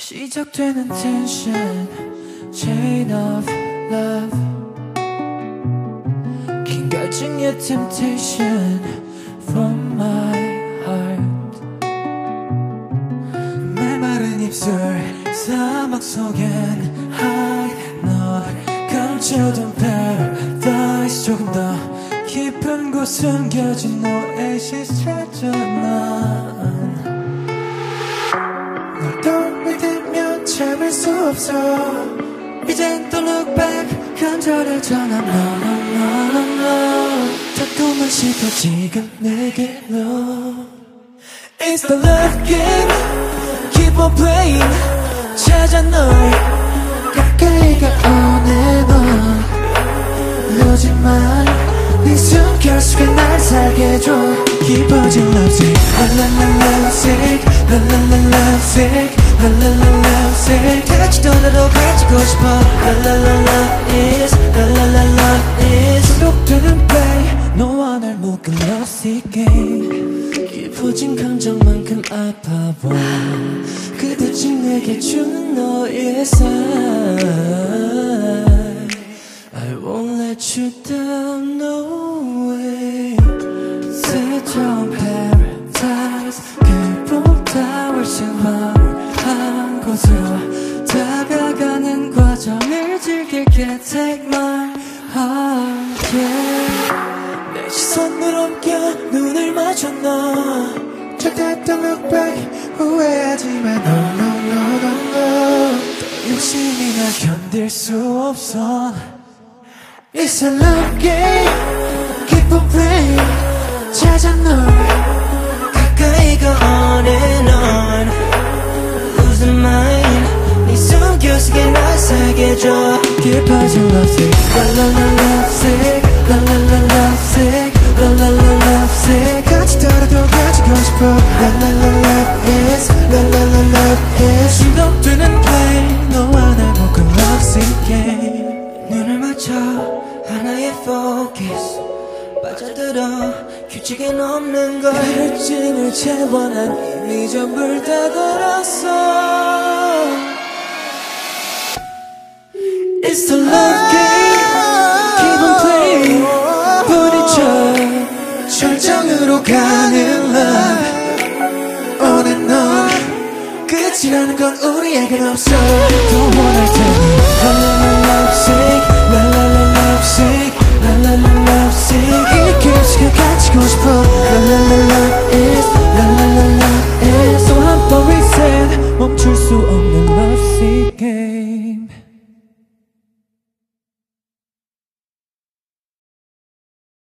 시작되는 tension, chain of love. 긴 갈증의 temptation from my heart. 메마른 입술 사막 속엔 hide 널 감춰둔 paradise. 조금 더 깊은 곳 숨겨진 oasis 찾아 난 널 떠올릴 때면 참을 수 없어. 이젠 또 look back 간절해져 난 no. 자꾸만 씹혀 지금 내게로. It's the love game, keep on playing. 찾아 널 가까이가 on and on. 하지만 네 숨결속에 날 살게 해줘. 깊어진 lovesick, la la la lovesick, la la la lovesick, la la la lovesick. 같이 떠나도 가지고 싶어. La la la love is, la la la love is. 중독되는 play, 너와 날 묶은 lovesick game. 깊어진 감정만큼 아파봐. 그대쯤 내게 주는 너의 sign. I won't let you down, no way. 새로운 paradise, 그보다 훨씬 화려한 곳으로 다가가는 과정을 즐길게. Take my heart, yeah. 내 시선을 옮겨 눈을 맞춰 너. 절대 don't look back, 후회하지만 no. 더 욕심이 날 견딜 수 없어. It's a love game, keep on playing. 찾아 널 가까이가 on and on. Losing mine, 네 숨결속에 날 살게 해줘. 깊어진 lovesick, la la la lovesick, la la la lovesick, la la la lovesick. 같이 떨어도 가지고 싶어. La la la love is, la la la love is. 중독되는 play, 너와 날 묶은 lovesick game. 눈을 맞춰 하나의 focus, 빠져들어 규칙엔 없는 걸. 갈증을 채워 난 이미 전부를 다 걸었어. It's the love game, keep on playing. 부딪혀 절정으로 가는 love on and on. 끝이라는 건 우리에겐 없어. Don't wanna